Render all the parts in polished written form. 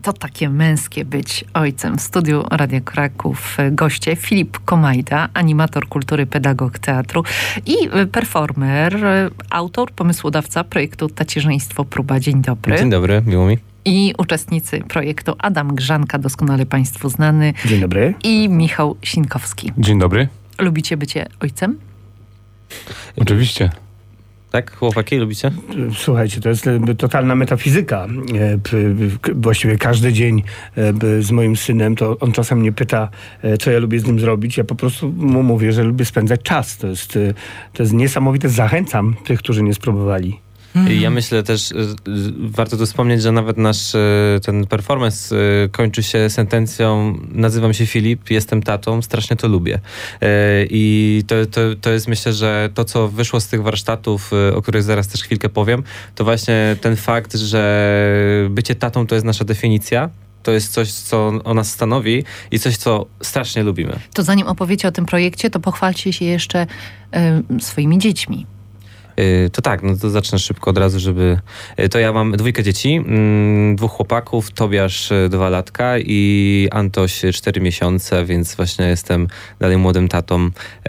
to takie męskie być ojcem. W studiu Radia Kraków goście Filip Komajda, animator kultury, pedagog teatru i performer, autor, pomysłodawca projektu Tacierzyństwo Próba. Dzień dobry. Dzień dobry, miło mi. I uczestnicy projektu Adam Grzanka, doskonale Państwu znany. Dzień dobry. I Michał Sinkowski. Dzień dobry. Lubicie bycie ojcem? Oczywiście. Tak, chłopaki, lubicie? Słuchajcie, to jest totalna metafizyka. Właściwie każdy dzień z moim synem, to on czasem mnie pyta, co ja lubię z nim zrobić. Ja po prostu mu mówię, że lubię spędzać czas. To jest niesamowite. Zachęcam tych, którzy nie spróbowali. Ja myślę też, warto tu wspomnieć, że nawet nasz ten performance kończy się sentencją: nazywam się Filip, jestem tatą, strasznie to lubię. I to jest, myślę, że to, co wyszło z tych warsztatów, o których zaraz też chwilkę powiem, to właśnie ten fakt, że bycie tatą to jest nasza definicja. To jest coś, co o nas stanowi i coś, co strasznie lubimy. To zanim opowiecie o tym projekcie, to pochwalcie się jeszcze swoimi dziećmi. To tak, no to zacznę szybko od razu, żeby... To ja mam 2 dzieci, 2 chłopaków, Tobiasz 2 latka i Antoś 4 miesiące, więc właśnie jestem dalej młodym tatą,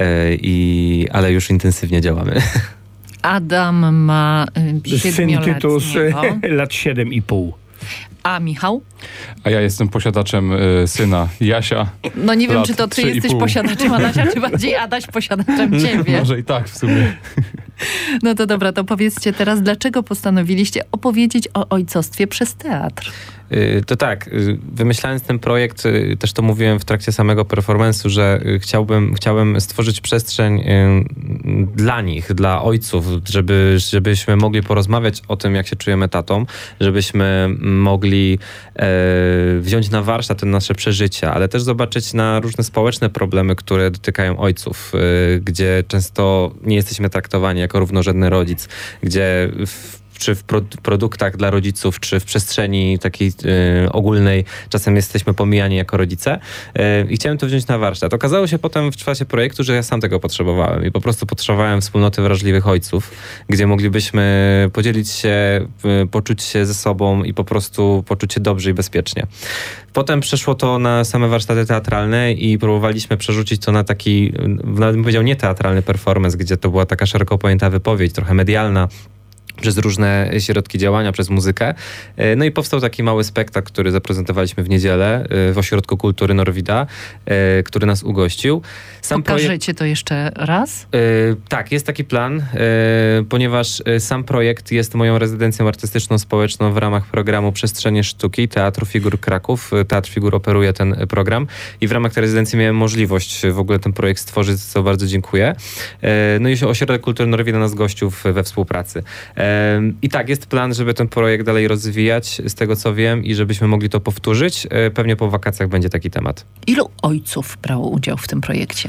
ale już intensywnie działamy. Adam ma 7-letniego. Lat 7,5. A Michał? A ja jestem posiadaczem syna Jasia. No nie wiem, czy to ty jesteś posiadaczem Adasia, czy bardziej Adaś posiadaczem ciebie. Może i tak w sumie. No to dobra, to powiedzcie teraz, dlaczego postanowiliście opowiedzieć o ojcostwie przez teatr? To tak, wymyślając ten projekt, też to mówiłem w trakcie samego performance'u, że chciałem stworzyć przestrzeń dla nich, dla ojców, żebyśmy mogli porozmawiać o tym, jak się czujemy tatą, żebyśmy mogli wziąć na warsztat te nasze przeżycia, ale też zobaczyć na różne społeczne problemy, które dotykają ojców, gdzie często nie jesteśmy traktowani jako równorzędny rodzic, gdzie czy w produktach dla rodziców, czy w przestrzeni takiej ogólnej czasem jesteśmy pomijani jako rodzice. I chciałem to wziąć na warsztat. Okazało się potem w czasie projektu, że ja sam tego potrzebowałem i po prostu potrzebowałem wspólnoty wrażliwych ojców, gdzie moglibyśmy podzielić się, poczuć się ze sobą i po prostu poczuć się dobrze i bezpiecznie. Potem przeszło to na same warsztaty teatralne i próbowaliśmy przerzucić to na taki, nawet bym powiedział, nieteatralny performance, gdzie to była taka szeroko pojęta wypowiedź, trochę medialna, przez różne środki działania, przez muzykę. No i powstał taki mały spektakl, który zaprezentowaliśmy w niedzielę w Ośrodku Kultury Norwida, który nas ugościł. Pokażecie to jeszcze raz? Tak, jest taki plan, ponieważ sam projekt jest moją rezydencją artystyczną, społeczną w ramach programu Przestrzenie Sztuki Teatru Figur Kraków. Teatr Figur operuje ten program i w ramach tej rezydencji miałem możliwość w ogóle ten projekt stworzyć, za co bardzo dziękuję. No i Ośrodek Kultury Norwida nas gościł we współpracy. I tak, jest plan, żeby ten projekt dalej rozwijać, z tego co wiem, i żebyśmy mogli to powtórzyć. Pewnie po wakacjach będzie taki temat. Ilu ojców brało udział w tym projekcie?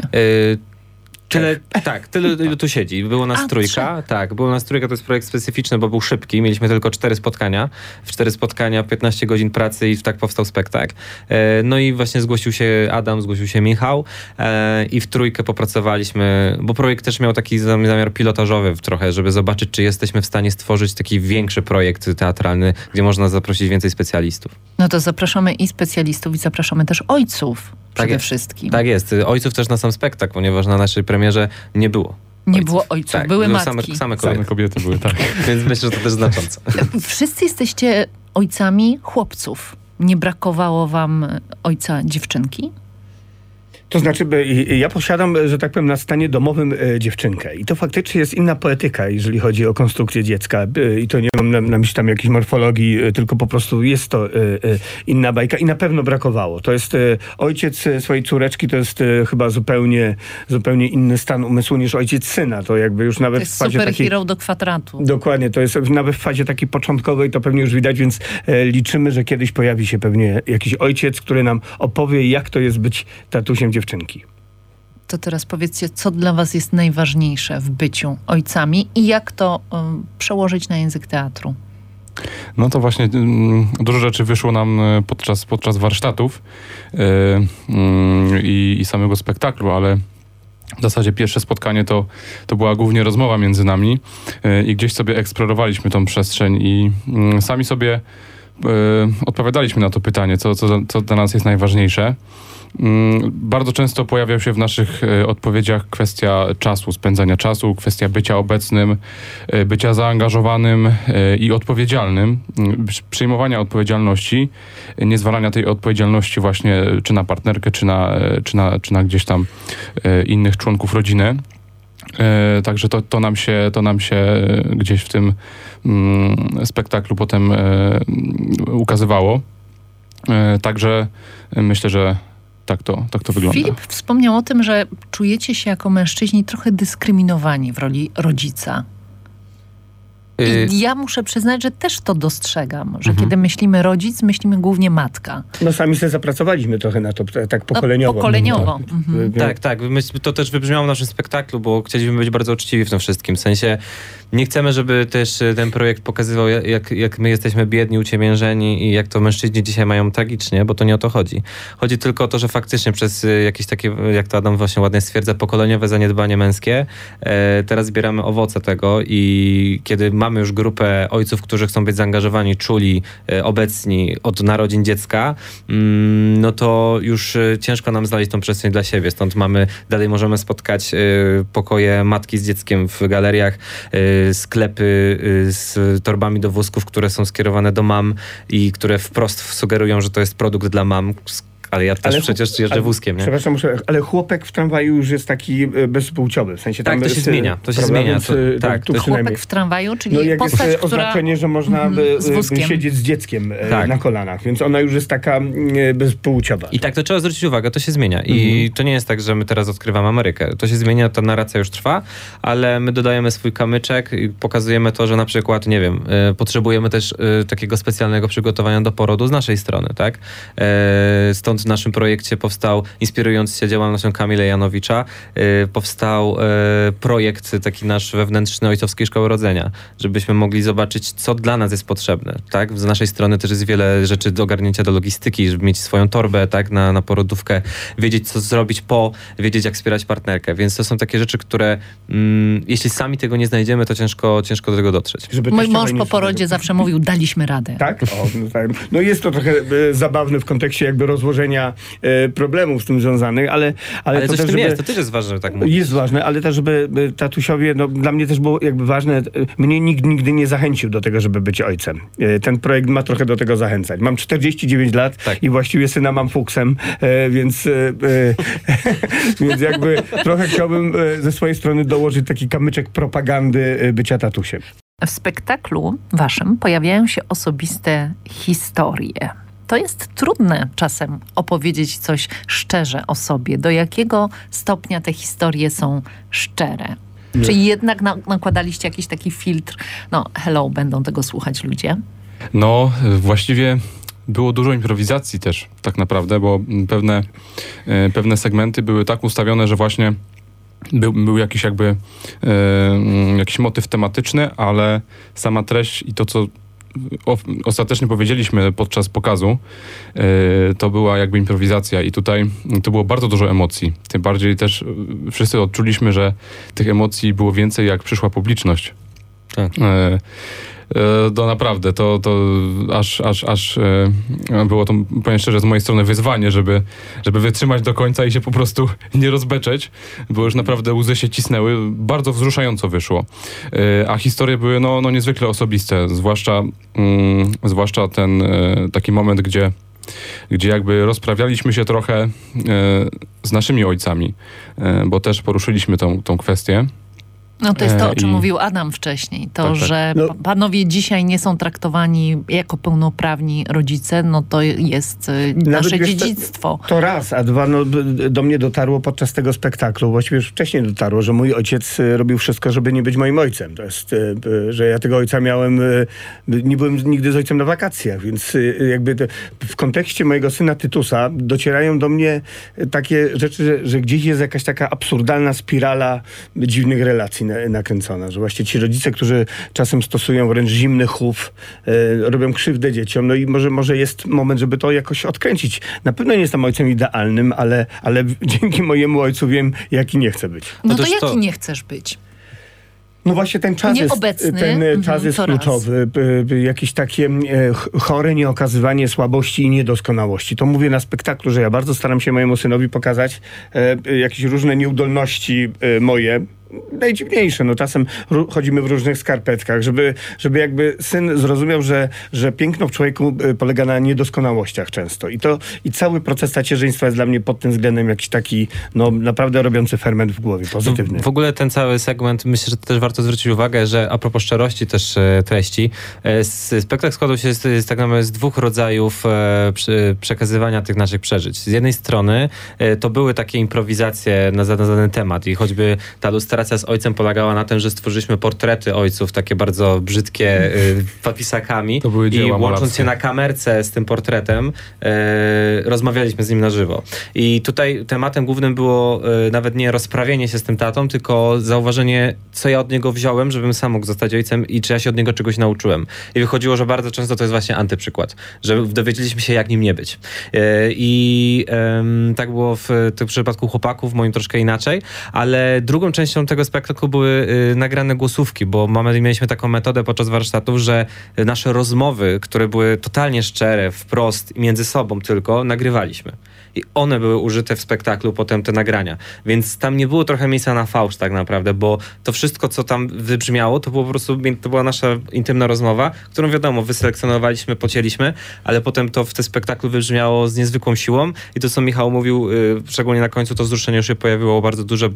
Tyle ilu tu siedzi. Było nas 3. Tak, było nas 3. To jest projekt specyficzny, bo był szybki. Mieliśmy tylko 4 spotkania. W 4 spotkania 15 godzin pracy i tak powstał spektakl. No i właśnie zgłosił się Adam, zgłosił się Michał i w 3 popracowaliśmy, bo projekt też miał taki zamiar pilotażowy trochę, żeby zobaczyć, czy jesteśmy w stanie stworzyć taki większy projekt teatralny, gdzie można zaprosić więcej specjalistów. No to zapraszamy i specjalistów, i zapraszamy też ojców. Przede wszystkim. Tak jest. Ojców też na sam spektakl, ponieważ na naszej premierze nie było. Nie było ojców, tak, były matki. Same kobiety były, tak. Więc myślę, że to też znaczące. Wszyscy jesteście ojcami chłopców. Nie brakowało wam ojca dziewczynki? To znaczy, ja posiadam, że tak powiem, na stanie domowym dziewczynkę. I to faktycznie jest inna poetyka, jeżeli chodzi o konstrukcję dziecka. I to nie mam na myśli tam jakiejś morfologii, tylko po prostu jest to inna bajka. I na pewno brakowało. To jest ojciec swojej córeczki, to jest chyba zupełnie inny stan umysłu niż ojciec syna. To jakby już nawet to jest w fazie superhero do kwadratu. Dokładnie. To jest nawet w fazie takiej początkowej, to pewnie już widać, więc liczymy, że kiedyś pojawi się pewnie jakiś ojciec, który nam opowie, jak to jest być tatusiem dziewczynki. To teraz powiedzcie, co dla was jest najważniejsze w byciu ojcami i jak to przełożyć na język teatru? No to właśnie dużo rzeczy wyszło nam podczas warsztatów i samego spektaklu, ale w zasadzie pierwsze spotkanie to była głównie rozmowa między nami i gdzieś sobie eksplorowaliśmy tą przestrzeń i sami sobie odpowiadaliśmy na to pytanie, co dla nas jest najważniejsze. Bardzo często pojawia się w naszych odpowiedziach kwestia czasu, spędzania czasu, kwestia bycia obecnym, bycia zaangażowanym i odpowiedzialnym, przyjmowania odpowiedzialności, nie zwalania tej odpowiedzialności właśnie czy na partnerkę, czy na gdzieś tam innych członków rodziny. Także to nam się gdzieś w tym spektaklu potem ukazywało. Także myślę, że tak to wygląda. Filip wspomniał o tym, że czujecie się jako mężczyźni trochę dyskryminowani w roli rodzica. I ja muszę przyznać, że też to dostrzegam, że kiedy myślimy rodzic, myślimy głównie matka. No sami sobie zapracowaliśmy trochę na to, tak pokoleniowo. Pokoleniowo. Tak. To też wybrzmiało w naszym spektaklu, bo chcieliśmy być bardzo uczciwi w tym wszystkim. W sensie nie chcemy, żeby też ten projekt pokazywał, jak my jesteśmy biedni, uciemiężeni i jak to mężczyźni dzisiaj mają tragicznie, bo to nie o to chodzi. Chodzi tylko o to, że faktycznie przez jakieś takie, jak to Adam właśnie ładnie stwierdza, pokoleniowe zaniedbanie męskie, teraz zbieramy owoce tego i kiedy mamy już grupę ojców, którzy chcą być zaangażowani, czuli, obecni od narodzin dziecka, no to już ciężko nam znaleźć tą przestrzeń dla siebie. Stąd dalej możemy spotkać pokoje matki z dzieckiem w galeriach, sklepy z torbami do wózków, które są skierowane do mam i które wprost sugerują, że to jest produkt dla mam. Ale ja też przecież jeżdżę wózkiem, nie? Przepraszam, ale chłopek w tramwaju już jest taki bezpłciowy. W sensie tam tak, to się zmienia. To się zmienia. Chłopek w tramwaju, czyli jak postać, jest która... oznaczenie, że można siedzieć z dzieckiem na kolanach, więc ona już jest taka bezpłciowa. I tak, to trzeba zwrócić uwagę, to się zmienia. I to nie jest tak, że my teraz odkrywamy Amerykę. To się zmienia, ta narracja już trwa, ale my dodajemy swój kamyczek i pokazujemy to, że na przykład, nie wiem, potrzebujemy też takiego specjalnego przygotowania do porodu z naszej strony, tak? Stąd w naszym projekcie powstał, inspirując się działalnością Kamila Janowicza, powstał projekt taki nasz wewnętrzny Ojcowskiej Szkoły Rodzenia, żebyśmy mogli zobaczyć, co dla nas jest potrzebne. Tak? Z naszej strony też jest wiele rzeczy do ogarnięcia do logistyki, żeby mieć swoją torbę tak, na porodówkę, wiedzieć, co zrobić wiedzieć, jak wspierać partnerkę. Więc to są takie rzeczy, które jeśli sami tego nie znajdziemy, to ciężko do tego dotrzeć. Mój mąż po porodzie zawsze mówił, daliśmy radę. Tak? No jest to trochę zabawne w kontekście jakby rozłożenia problemów z tym związanych, ale to też, w tym jest, to też jest ważne, że tak mówisz. Jest ważne, ale też, żeby tatusiowie, no dla mnie też było jakby ważne, mnie nikt nigdy nie zachęcił do tego, żeby być ojcem. Ten projekt ma trochę do tego zachęcać. Mam 49 lat i właściwie syna mam fuksem, więc jakby trochę chciałbym ze swojej strony dołożyć taki kamyczek propagandy bycia tatusiem. W spektaklu waszym pojawiają się osobiste historie. To jest trudne czasem opowiedzieć coś szczerze o sobie. Do jakiego stopnia te historie są szczere? Nie. Czy jednak nakładaliście jakiś taki filtr? No, hello, będą tego słuchać ludzie? No, właściwie było dużo improwizacji też tak naprawdę, bo pewne segmenty były tak ustawione, że właśnie był jakiś jakiś motyw tematyczny, ale sama treść i to, co ostatecznie powiedzieliśmy podczas pokazu, to była jakby improwizacja i tutaj to było bardzo dużo emocji. Tym bardziej też wszyscy odczuliśmy, że tych emocji było więcej, jak przyszła publiczność. Tak. To naprawdę, to aż było to, powiem szczerze, z mojej strony wyzwanie, żeby wytrzymać do końca i się po prostu nie rozbeczeć, bo już naprawdę łzy się cisnęły. Bardzo wzruszająco wyszło. A historie były niezwykle osobiste, zwłaszcza ten taki moment, gdzie jakby rozprawialiśmy się trochę z naszymi ojcami, bo też poruszyliśmy tą kwestię. No to jest to, o czym mówił Adam wcześniej. To, że panowie dzisiaj nie są traktowani jako pełnoprawni rodzice, no to jest nasze dziedzictwo. To raz, a dwa, do mnie dotarło podczas tego spektaklu, właściwie już wcześniej dotarło, że mój ojciec robił wszystko, żeby nie być moim ojcem. To jest, że ja tego ojca nie byłem nigdy z ojcem na wakacjach, więc jakby w kontekście mojego syna Tytusa docierają do mnie takie rzeczy, że gdzieś jest jakaś taka absurdalna spirala dziwnych relacji nakręcona, że właśnie ci rodzice, którzy czasem stosują wręcz zimny chów, robią krzywdę dzieciom, no i może jest moment, żeby to jakoś odkręcić. Na pewno nie jestem ojcem idealnym, ale dzięki mojemu ojcu wiem, jaki nie chcę być. No to jaki nie chcesz być? No właśnie ten czas jest kluczowy. Jakieś takie chore nieokazywanie słabości i niedoskonałości. To mówię na spektaklu, że ja bardzo staram się mojemu synowi pokazać jakieś różne nieudolności moje, najdziwniejsze. No czasem chodzimy w różnych skarpetkach, żeby jakby syn zrozumiał, że piękno w człowieku polega na niedoskonałościach często. I cały proces tacierzyństwa jest dla mnie pod tym względem jakiś taki, no naprawdę robiący ferment w głowie, pozytywny. W ogóle ten cały segment, myślę, że też warto zwrócić uwagę, że a propos szczerości też treści, spektakl składał się tak naprawdę z dwóch rodzajów przekazywania tych naszych przeżyć. Z jednej strony to były takie improwizacje na dany temat i choćby ta ilustracja z ojcem polegała na tym, że stworzyliśmy portrety ojców, takie bardzo brzydkie, papisakami. To były dzieła i łącząc malackie się na kamerce z tym portretem, rozmawialiśmy z nim na żywo. I tutaj tematem głównym było nawet nie rozprawienie się z tym tatą, tylko zauważenie, co ja od niego wziąłem, żebym sam mógł zostać ojcem i czy ja się od niego czegoś nauczyłem. I wychodziło, że bardzo często to jest właśnie antyprzykład, że dowiedzieliśmy się, jak nim nie być. Tak było w tym przypadku chłopaków, moim troszkę inaczej, ale drugą częścią tego spektaklu były nagrane głosówki, bo mieliśmy taką metodę podczas warsztatów, że nasze rozmowy, które były totalnie szczere, wprost, między sobą tylko, nagrywaliśmy. I one były użyte w spektaklu, potem te nagrania. Więc tam nie było trochę miejsca na fałsz tak naprawdę, bo to wszystko, co tam wybrzmiało, to było po prostu, to była nasza intymna rozmowa, którą wiadomo, wyselekcjonowaliśmy, pocięliśmy, ale potem to w tym spektaklu wybrzmiało z niezwykłą siłą i to, co Michał mówił, szczególnie na końcu, to wzruszenie już się pojawiło bardzo duże,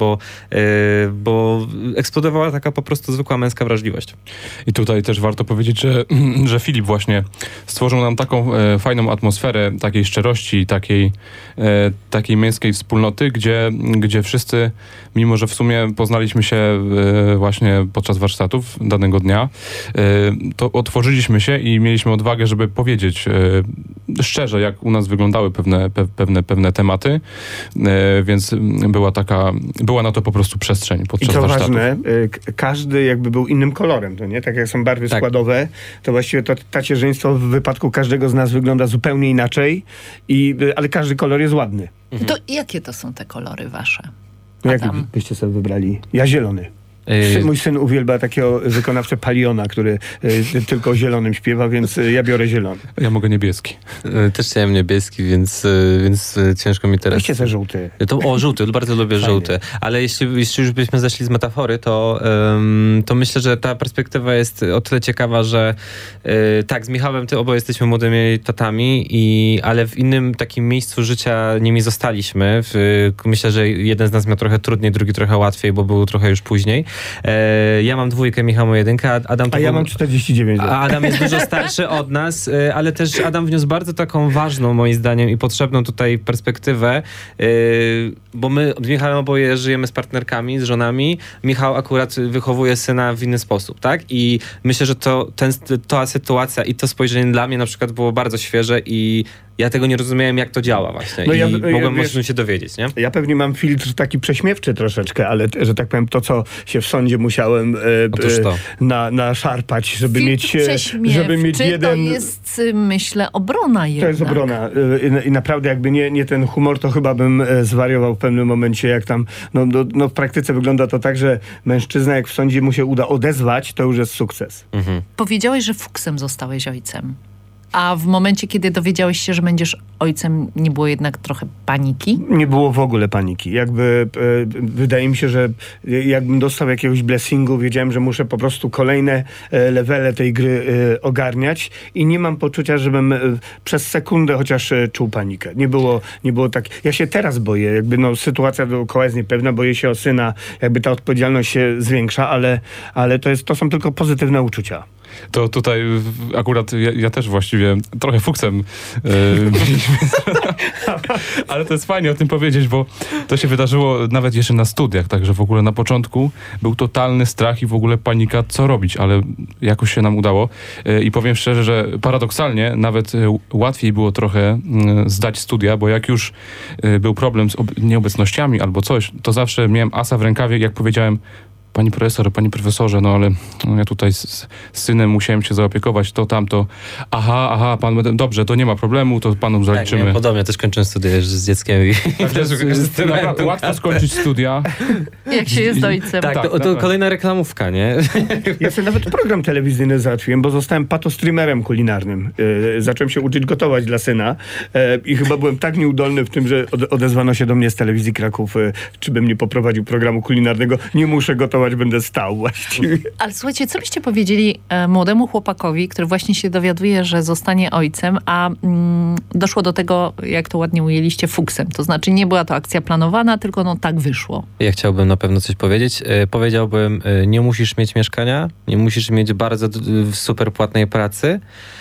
bo eksplodowała taka po prostu zwykła męska wrażliwość. I tutaj też warto powiedzieć, że Filip właśnie stworzył nam taką fajną atmosferę takiej szczerości, takiej męskiej wspólnoty, gdzie wszyscy, mimo że w sumie poznaliśmy się właśnie podczas warsztatów danego dnia, to otworzyliśmy się i mieliśmy odwagę, żeby powiedzieć szczerze, jak u nas wyglądały pewne tematy, więc była na to po prostu przestrzeń podczas warsztatów. I co ważne, każdy jakby był innym kolorem, to nie? Tak jak są barwy składowe, to właściwie to tacierzyństwo w wypadku każdego z nas wygląda zupełnie inaczej, ale każdy kolor jest ładny. To jakie to są te kolory wasze? No jaki byście sobie wybrali? Ja zielony. Mój syn uwielbia takiego wykonawcę Paliona, który tylko o zielonym śpiewa, więc ja biorę zielony. Ja mogę niebieski. Też chciałem niebieski, więc ciężko mi teraz... Weźcie za żółty. Żółty, bardzo lubię żółty. Ale jeśli już byśmy zeszli z metafory, to myślę, że ta perspektywa jest o tyle ciekawa, że tak, z Michałem oboje jesteśmy młodymi tatami, ale w innym takim miejscu życia nimi zostaliśmy. Myślę, że jeden z nas miał trochę trudniej, drugi trochę łatwiej, bo był trochę już później. Ja mam 2, Michał ma 1, ja mam 49 lat. Adam jest dużo starszy od nas, ale też Adam wniósł bardzo taką ważną, moim zdaniem, i potrzebną tutaj perspektywę, bo my z Michałem oboje żyjemy z partnerkami, z żonami. Michał akurat wychowuje syna w inny sposób, tak? I myślę, że ta sytuacja i to spojrzenie dla mnie na przykład było bardzo świeże i ja tego nie rozumiałem, jak to działa właśnie. No mogłem się dowiedzieć, nie? Ja pewnie mam filtr taki prześmiewczy troszeczkę, ale, że tak powiem, to, co się w sądzie musiałem naszarpać, żeby mieć jeden... To jest, myślę, obrona jednak. To jest obrona. I naprawdę jakby nie ten humor, to chyba bym zwariował w pewnym momencie, jak tam... No w praktyce wygląda to tak, że mężczyzna, jak w sądzie mu się uda odezwać, to już jest sukces. Mhm. Powiedziałeś, że fuksem zostałeś ojcem. A w momencie, kiedy dowiedziałeś się, że będziesz ojcem, nie było jednak trochę paniki? Nie było w ogóle paniki. Wydaje mi się, że jakbym dostał jakiegoś blessingu, wiedziałem, że muszę po prostu kolejne levele tej gry ogarniać i nie mam poczucia, żebym przez sekundę chociaż czuł panikę. Nie było tak. Ja się teraz boję. Sytuacja dookoła jest niepewna, boję się o syna. Ta odpowiedzialność się zwiększa, ale to są tylko pozytywne uczucia. To tutaj akurat ja też właściwie trochę fuksem ale to jest fajnie o tym powiedzieć, bo to się wydarzyło nawet jeszcze na studiach, także w ogóle na początku był totalny strach i w ogóle panika, co robić, ale jakoś się nam udało i powiem szczerze, że paradoksalnie nawet łatwiej było trochę zdać studia, bo jak już był problem z nieobecnościami albo coś, to zawsze miałem asa w rękawie, jak powiedziałem, pani profesor, panie profesorze, no ale ja tutaj z synem musiałem się zaopiekować, to tamto. Aha, pan, dobrze, to nie ma problemu, to panu zaliczymy. Tak, podobnie, też kończyłem studia z dzieckiem i Naprawdę łatwo skończyć studia. Jak się jest ojcem. Tak, to kolejna reklamówka, nie? Ja sobie nawet program telewizyjny załatwiłem, bo zostałem patostreamerem kulinarnym. Zacząłem się uczyć gotować dla syna i chyba byłem tak nieudolny w tym, że odezwano się do mnie z telewizji Kraków, czy bym nie poprowadził programu kulinarnego. Nie muszę gotować, będę stał właściwie. Ale słuchajcie, co byście powiedzieli młodemu chłopakowi, który właśnie się dowiaduje, że zostanie ojcem, a doszło do tego, jak to ładnie ujęliście, fuksem. To znaczy nie była to akcja planowana, tylko no tak wyszło. Ja chciałbym na pewno coś powiedzieć. Powiedziałbym, nie musisz mieć mieszkania, nie musisz mieć bardzo super płatnej pracy.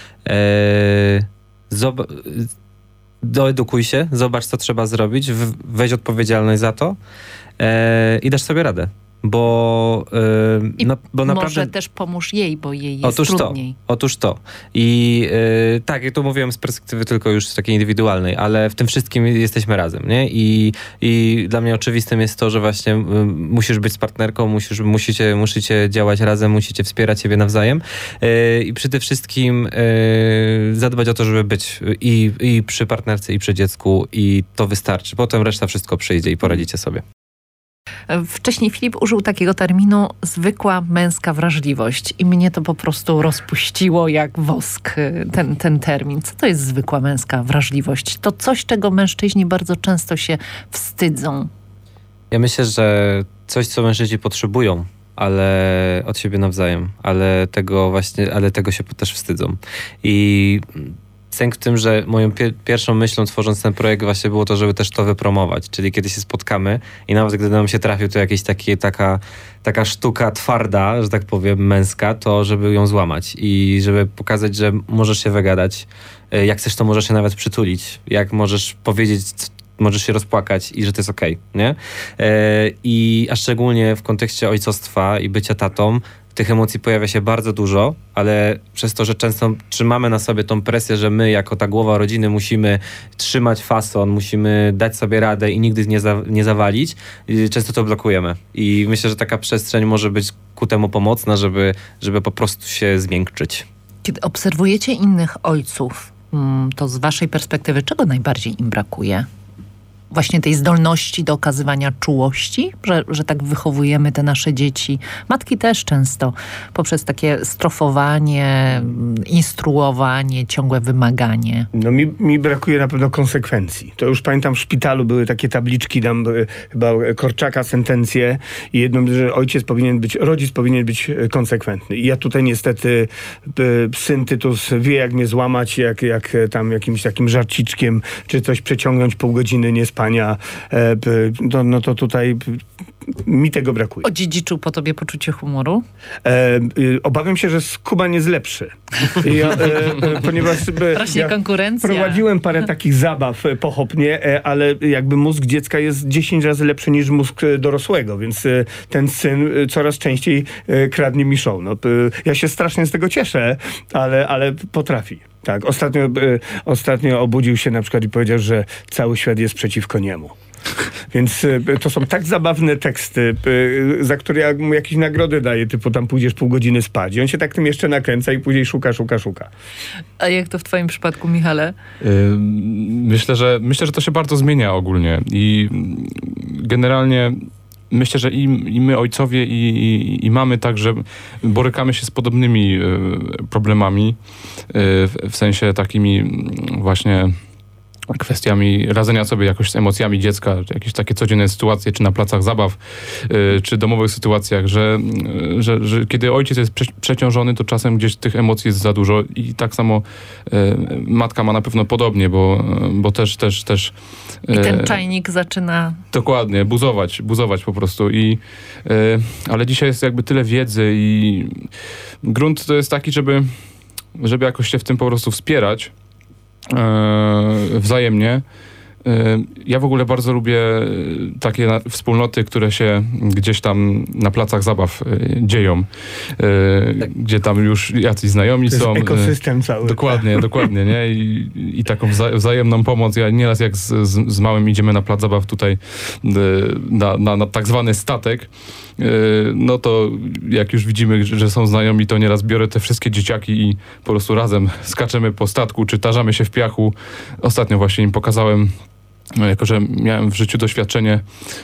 Doedukuj się, zobacz, co trzeba zrobić, weź odpowiedzialność za to i dasz sobie radę. Bo naprawdę... Może też pomóż jej, bo jej jest trudniej. Otóż to. I tak, ja to mówiłem z perspektywy tylko już takiej indywidualnej, ale w tym wszystkim jesteśmy razem, nie? I dla mnie oczywistym jest to, że właśnie musisz być z partnerką, musicie działać razem, musicie wspierać siebie nawzajem i przede wszystkim zadbać o to, żeby być i przy partnerce, i przy dziecku, i to wystarczy. Potem reszta wszystko przyjdzie i poradzicie sobie. Wcześniej Filip użył takiego terminu zwykła męska wrażliwość i mnie to po prostu rozpuściło jak wosk, ten termin. Co to jest zwykła męska wrażliwość? To coś, czego mężczyźni bardzo często się wstydzą. Ja myślę, że coś, co mężczyźni potrzebują, ale od siebie nawzajem, ale tego się też wstydzą. I sęk w tym, że moją pierwszą myślą tworząc ten projekt właśnie było to, żeby też to wypromować. Czyli kiedy się spotkamy i nawet gdy nam się trafił to jakieś taka sztuka twarda, że tak powiem, męska, to żeby ją złamać i żeby pokazać, że możesz się wygadać. Jak chcesz, to możesz się nawet przytulić. Jak możesz powiedzieć, możesz się rozpłakać i że to jest okej, nie? A szczególnie w kontekście ojcostwa i bycia tatą, tych emocji pojawia się bardzo dużo, ale przez to, że często trzymamy na sobie tą presję, że my jako ta głowa rodziny musimy trzymać fason, musimy dać sobie radę i nigdy nie zawalić, często to blokujemy. I myślę, że taka przestrzeń może być ku temu pomocna, żeby po prostu się zmiękczyć. Kiedy obserwujecie innych ojców, to z waszej perspektywy czego najbardziej im brakuje? Właśnie tej zdolności do okazywania czułości, że tak wychowujemy te nasze dzieci. Matki też często poprzez takie strofowanie, instruowanie, ciągłe wymaganie. No mi brakuje na pewno konsekwencji. To już pamiętam, w szpitalu były takie tabliczki, tam chyba Korczaka sentencje i jedną, że rodzic powinien być konsekwentny. I ja tutaj niestety syn Tytus wie, jak mnie złamać, jak tam jakimś takim żarciczkiem, czy coś przeciągnąć pół godziny niespania. No to tutaj mi tego brakuje. Odziedziczył po tobie poczucie humoru? Obawiam się, że Skuban jest lepszy. Ponieważ rośnie konkurencja. Prowadziłem parę takich zabaw pochopnie, ale jakby mózg dziecka jest 10 razy lepszy niż mózg dorosłego, więc ten syn coraz częściej kradnie mi show. No, ja się strasznie z tego cieszę, ale potrafi. Tak, ostatnio obudził się na przykład i powiedział, że cały świat jest przeciwko niemu. Więc to są tak zabawne teksty, za które ja mu jakieś nagrody daję, typu tam pójdziesz pół godziny spać. I on się tak tym jeszcze nakręca i później szuka. A jak to w twoim przypadku, Michale? Myślę, że to się bardzo zmienia ogólnie i generalnie myślę, że i my ojcowie i mamy także borykamy się z podobnymi problemami, w sensie takimi właśnie kwestiami radzenia sobie jakoś z emocjami dziecka, jakieś takie codzienne sytuacje, czy na placach zabaw, czy domowych sytuacjach, że kiedy ojciec jest przeciążony, to czasem gdzieś tych emocji jest za dużo i tak samo matka ma na pewno podobnie, bo też i ten czajnik zaczyna... Dokładnie, buzować po prostu. Ale dzisiaj jest jakby tyle wiedzy i grunt to jest taki, żeby jakoś się w tym po prostu wspierać wzajemnie Ja w ogóle bardzo lubię takie wspólnoty, które się gdzieś tam na placach zabaw dzieją, gdzie tam już jacyś znajomi są. Ekosystem cały. Dokładnie, nie? I taką wzajemną pomoc. Ja nieraz jak z małym idziemy na plac zabaw tutaj na tak zwany statek, no to jak już widzimy, że są znajomi, to nieraz biorę te wszystkie dzieciaki i po prostu razem skaczemy po statku, czy tarzamy się w piachu. Ostatnio właśnie im pokazałem, jako że miałem w życiu doświadczenie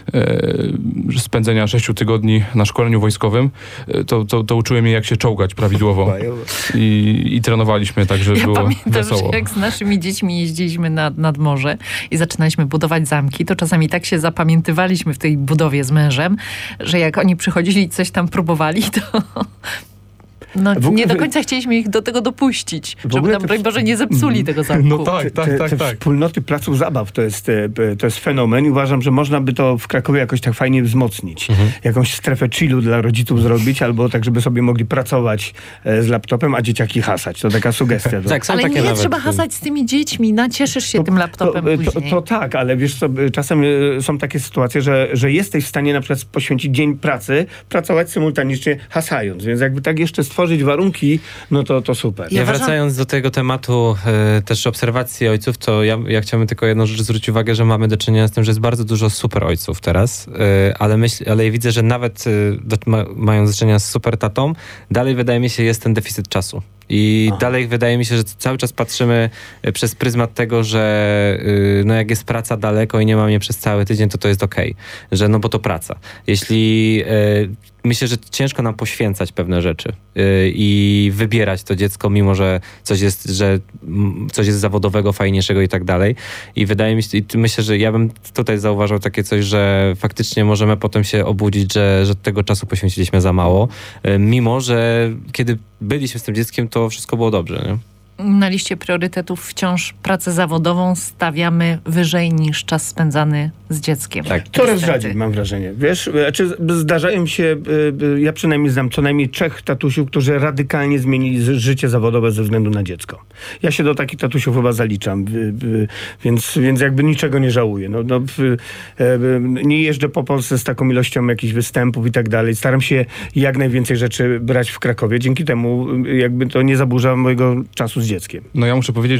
spędzenia 6 tygodni na szkoleniu wojskowym, to uczyłem je, jak się czołgać prawidłowo. I trenowaliśmy tak, żeby było pamiętam, wesoło. że jak z naszymi dziećmi jeździliśmy nad morze i zaczynaliśmy budować zamki, to czasami tak się zapamiętywaliśmy w tej budowie z mężem, że jak oni przychodzili i coś tam próbowali, to... No, nie do końca chcieliśmy ich do tego dopuścić, żeby nam, broń Boże, nie zepsuli tego zamku. No tak. Te wspólnoty placów zabaw to jest fenomen i uważam, że można by to w Krakowie jakoś tak fajnie wzmocnić. Jakąś strefę chillu dla rodziców zrobić, albo tak, żeby sobie mogli pracować z laptopem, a dzieciaki hasać. To taka sugestia. Tak, są ale takie nie nawet... trzeba hasać z tymi dziećmi, nacieszysz się tym laptopem później. To tak, ale wiesz co, czasem są takie sytuacje, że jesteś w stanie na przykład poświęcić dzień pracy, pracować symultanicznie hasając, więc jakby tak jeszcze stworzyć warunki, no to super. Ja wracając do tego tematu też obserwacji ojców, to ja chciałbym tylko jedną rzecz zwrócić uwagę, że mamy do czynienia z tym, że jest bardzo dużo super ojców teraz, ale ja widzę, że nawet mając do czynienia z super tatą, dalej wydaje mi się jest ten deficyt czasu. I dalej wydaje mi się, że cały czas patrzymy przez pryzmat tego, że no jak jest praca daleko i nie ma mnie przez cały tydzień, to jest okej. Że no bo to praca. Jeśli myślę, że ciężko nam poświęcać pewne rzeczy i wybierać to dziecko, mimo że coś jest zawodowego, fajniejszego i tak dalej. I wydaje mi się, i myślę, że ja bym tutaj zauważył takie coś, że faktycznie możemy potem się obudzić, że tego czasu poświęciliśmy za mało, mimo że kiedy byliśmy z tym dzieckiem, to wszystko było dobrze, nie? Na liście priorytetów wciąż pracę zawodową stawiamy wyżej niż czas spędzany z dzieckiem. Tak. Coraz rzadziej, mam wrażenie. Wiesz, zdarzają się, ja przynajmniej znam co najmniej 3 tatusiów, którzy radykalnie zmienili życie zawodowe ze względu na dziecko. Ja się do takich tatusiów chyba zaliczam, więc jakby niczego nie żałuję. Nie jeżdżę po Polsce z taką ilością jakichś występów i tak dalej. Staram się jak najwięcej rzeczy brać w Krakowie. Dzięki temu jakby to nie zaburza mojego czasu z dzieckiem. No ja muszę powiedzieć,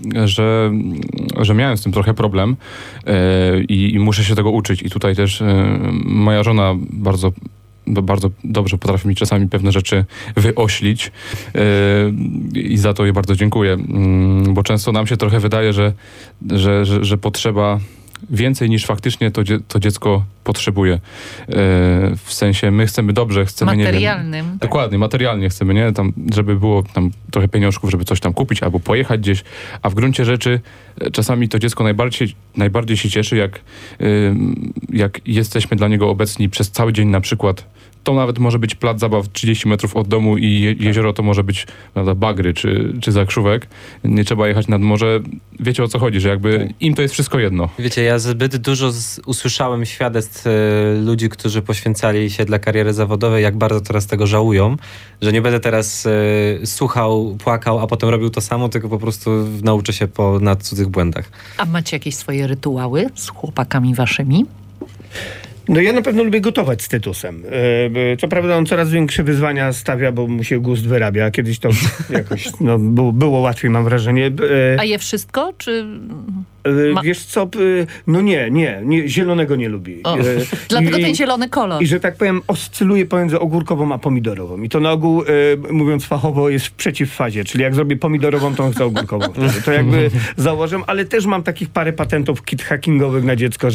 że miałem z tym trochę problem i muszę się tego uczyć. I tutaj też moja żona bardzo dobrze potrafi mi czasami pewne rzeczy wyoślić i za to jej bardzo dziękuję, bo często nam się trochę wydaje, że potrzeba więcej niż faktycznie to dziecko potrzebuje. W sensie my chcemy dobrze, chcemy materialnym. Nie wiem, dokładnie, materialnie chcemy, nie? Tam, żeby było tam trochę pieniążków, żeby coś tam kupić albo pojechać gdzieś, a w gruncie rzeczy czasami to dziecko najbardziej się cieszy, jak jesteśmy dla niego obecni przez cały dzień na przykład. To nawet może być plac zabaw 30 metrów od domu i jezioro to może być, prawda, Bagry czy Zakrzówek. Nie trzeba jechać nad morze. Wiecie, o co chodzi, że jakby im to jest wszystko jedno. Wiecie, ja zbyt dużo usłyszałem świadectw ludzi, którzy poświęcali się dla kariery zawodowej, jak bardzo teraz tego żałują, że nie będę teraz słuchał, płakał, a potem robił to samo, tylko po prostu nauczę się na cudzych błędach. A macie jakieś swoje rytuały z chłopakami waszymi? No ja na pewno lubię gotować z Tytusem. Co prawda on coraz większe wyzwania stawia, bo mu się gust wyrabia. Kiedyś to jakoś było łatwiej, mam wrażenie. A je wszystko, czy... Wiesz co, no nie, zielonego nie lubi. Dlatego ten zielony kolor. I że tak powiem, oscyluje pomiędzy ogórkową a pomidorową. I to na ogół, mówiąc fachowo, jest w przeciwfazie. Czyli jak zrobię pomidorową, to chcę ogórkową. To jakby założę, ale też mam takich parę patentów kit hackingowych na dziecko,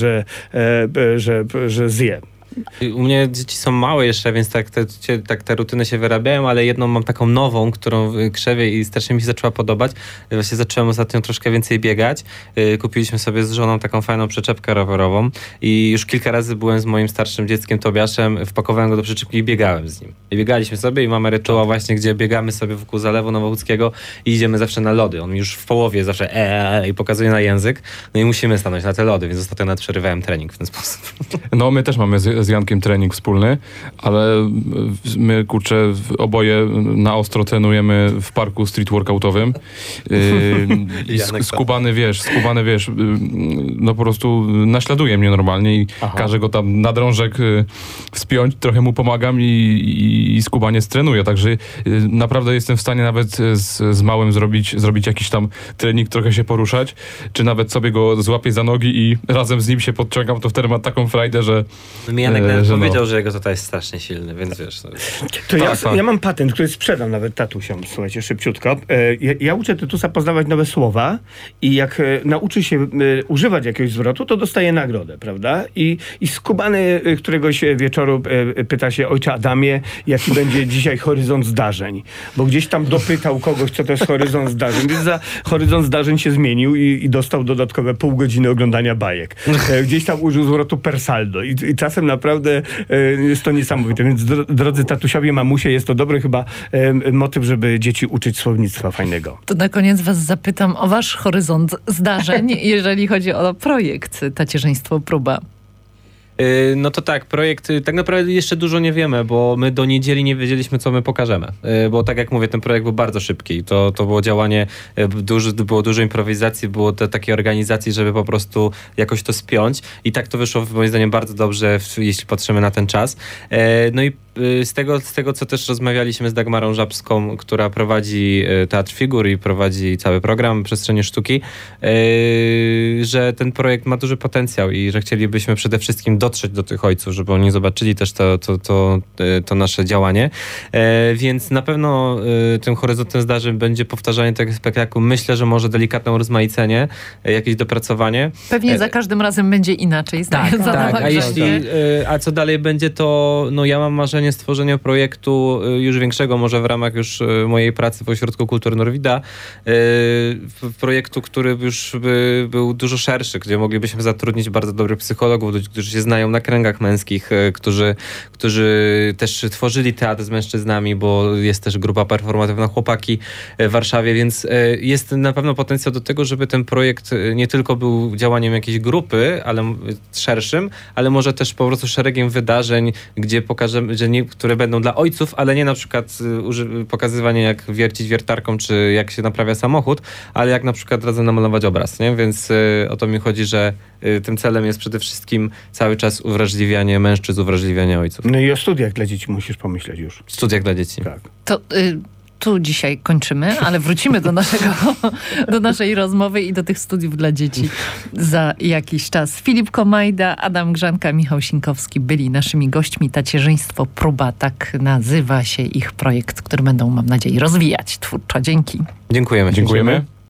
że zje. U mnie dzieci są małe jeszcze, więc tak te rutyny się wyrabiają, ale jedną mam taką nową, którą krzewię i strasznie mi się zaczęła podobać. Właśnie zacząłem ostatnio troszkę więcej biegać. Kupiliśmy sobie z żoną taką fajną przyczepkę rowerową i już kilka razy byłem z moim starszym dzieckiem Tobiaszem, wpakowałem go do przyczepki i biegałem z nim. I biegaliśmy sobie i mamy rytuał właśnie, gdzie biegamy sobie wokół Zalewu Nowołódzkiego i idziemy zawsze na lody. On już w połowie zawsze i pokazuje na język. No i musimy stanąć na te lody, więc ostatnio nawet przerywałem trening w ten sposób. No my też mamy z z Jankiem trening wspólny, ale my, kurczę, oboje na ostro trenujemy w parku street workoutowym. Skubany, wiesz, no po prostu naśladuje mnie normalnie i każę go tam na drążek wspiąć, trochę mu pomagam i skubanie strenuje, także naprawdę jestem w stanie nawet z małym zrobić jakiś tam trening, trochę się poruszać, czy nawet sobie go złapię za nogi i razem z nim się podciągam, to wtedy ma taką frajdę, że... Janek powiedział, że jego tata jest strasznie silny, więc wiesz... Ja mam patent, który sprzedam nawet tatusiom, słuchajcie, szybciutko. Ja uczę Tytusa poznawać nowe słowa i jak nauczy się używać jakiegoś zwrotu, to dostaje nagrodę, prawda? I skubany któregoś wieczoru pyta się: ojcze Adamie, jaki będzie dzisiaj horyzont zdarzeń? Bo gdzieś tam dopytał kogoś, co to jest horyzont zdarzeń, więc za horyzont zdarzeń się zmienił i dostał dodatkowe pół godziny oglądania bajek. Gdzieś tam użył zwrotu per saldo i czasem naprawdę jest to niesamowite. Więc drodzy tatusiowie, mamusie, jest to dobry chyba motyw, żeby dzieci uczyć słownictwa fajnego. To na koniec was zapytam o wasz horyzont zdarzeń, jeżeli chodzi o projekt Tacierzyństwo Próba. No to tak, projekt, tak naprawdę jeszcze dużo nie wiemy, bo my do niedzieli nie wiedzieliśmy, co my pokażemy. Bo tak jak mówię, ten projekt był bardzo szybki. To było działanie, było dużo improwizacji, było takiej organizacji, żeby po prostu jakoś to spiąć. I tak to wyszło moim zdaniem bardzo dobrze, jeśli patrzymy na ten czas. No i z tego, co też rozmawialiśmy z Dagmarą Żabską, która prowadzi Teatr Figur i prowadzi cały program Przestrzenie Sztuki, że ten projekt ma duży potencjał i że chcielibyśmy przede wszystkim dotrzeć do tych ojców, żeby oni zobaczyli też to nasze działanie. Więc na pewno tym horyzontem zdarzeń będzie powtarzanie tego spektaklu. Myślę, że może delikatne urozmaicenie, jakieś dopracowanie. Pewnie za każdym razem będzie inaczej. Tak. A co dalej będzie, to no ja mam marzenie stworzenia projektu już większego, może w ramach już mojej pracy w Ośrodku Kultury Norwida, projektu, który już był dużo szerszy, gdzie moglibyśmy zatrudnić bardzo dobrych psychologów, którzy się znają na kręgach męskich, którzy też tworzyli teatr z mężczyznami, bo jest też grupa performatywna Chłopaki w Warszawie, więc jest na pewno potencjał do tego, żeby ten projekt nie tylko był działaniem jakiejś grupy, ale szerszym, ale może też po prostu szeregiem wydarzeń, gdzie pokażemy, że które będą dla ojców, ale nie na przykład pokazywanie, jak wiercić wiertarką, czy jak się naprawia samochód, ale jak na przykład razem namalować obraz, nie? Więc o to mi chodzi, że tym celem jest przede wszystkim cały czas uwrażliwianie mężczyzn, uwrażliwianie ojców. No i o studiach dla dzieci musisz pomyśleć już. Studiach dla dzieci. Tak. To tu dzisiaj kończymy, ale wrócimy do naszej rozmowy i do tych studiów dla dzieci za jakiś czas. Filip Komajda, Adam Grzanka, Michał Sinkowski byli naszymi gośćmi. Tacierzyństwo Próba, tak nazywa się ich projekt, który będą, mam nadzieję, rozwijać twórczo. Dzięki. Dziękujemy. Dziękujemy.